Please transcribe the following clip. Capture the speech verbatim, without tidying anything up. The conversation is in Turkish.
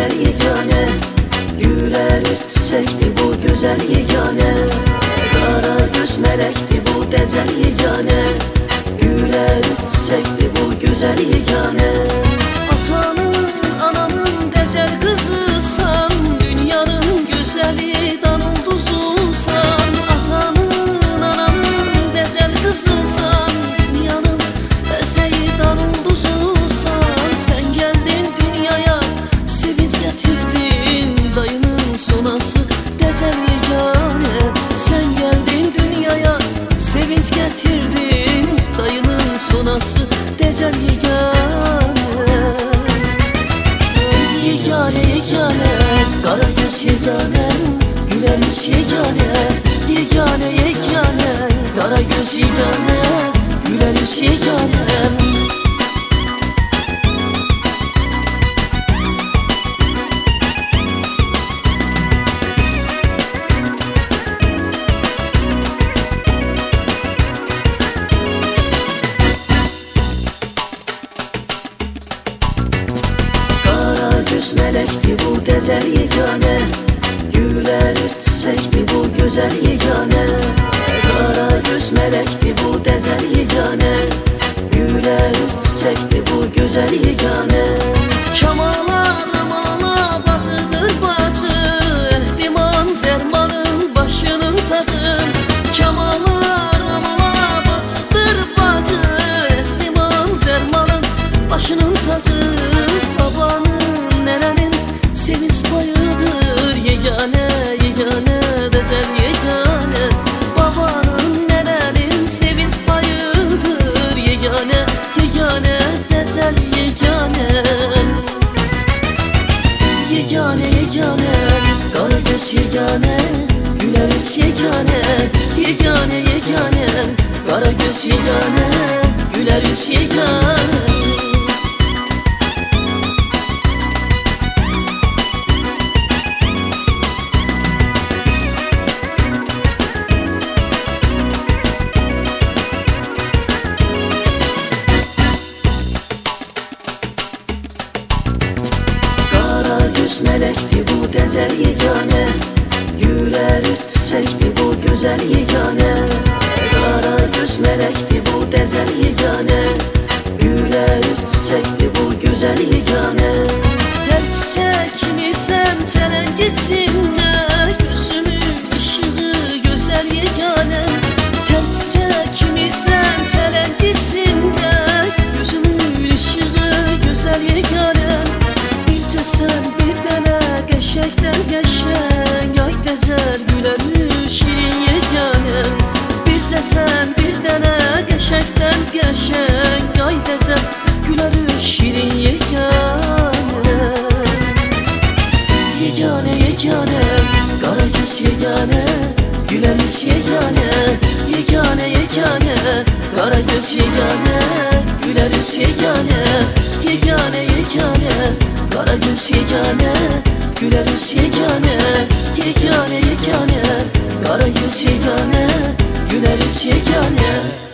güzel yegane, güler çiçekti bu güzel yegane. Kara göz melekti bu decel yegane, güler çiçekti bu güzel yegane. Atanın ananın decel kızısan, dünyanın güzeli danılduzusan. Atanın ananın decel kızısan, dünyanın beseyi danılduzusan. Sen geldin dünyaya sevinç getirdin, dayının sonası decel yegane. Sen geldin dünyaya sevinç getirdin, dayının sonası decel yegane. Yegane yegane, kara göz yegane, güler yüz yegane. Yegane yegane, kara göz yegane, güler yüz yegane. Göz melekti bu decel yegane, güler çiçekti bu güzel yegane. Kara göz melekti bu decel yegane, güler çiçekti bu güzel yegane. Kamala ramala bacıdır bacı, ehtiman zermanın başının tacı. Kamala ramala bacıdır bacı, ehtiman zermanın başının tacı. Babanın nerenin sevinç payıdır yegane, yegane decel yegane. Babanın nerenin sevinç payıdır yegane, yegane decel yegane. Yegane yegane, kara göz yegane, güler yüz yegane. Yegane yegane, kara göz yegane, güler yüz yegane. Göz melekti bu decel yegane, güler çiçekti bu güzel yegane. Kara göz melekti bu decel yegane, güler çiçekti bu güzel yegane. Tel çiçek mi sen çelenk içinde, gözümün ışığı güzel yegane. Tel çiçek mi sen çelenk içinde, gözümün ışığı güzel yegane. Bircə sen bir dənə qəşəkdən qəşəng, ay gözəl gülər yüz şirin yegane. Bircə sen bir dənə qəşəkdən qəşəng, ay gözəl gülər yüz şirin yegane. Yegane yegane, kara göz yegane, gülər yüz yegane. Yegane yegane, kara göz yegane, gülər yüz yegane. Yegane yegane, kara göz yegane, güler yüz yegane. Yegane yegane, kara göz yegane, güler yüz yegane.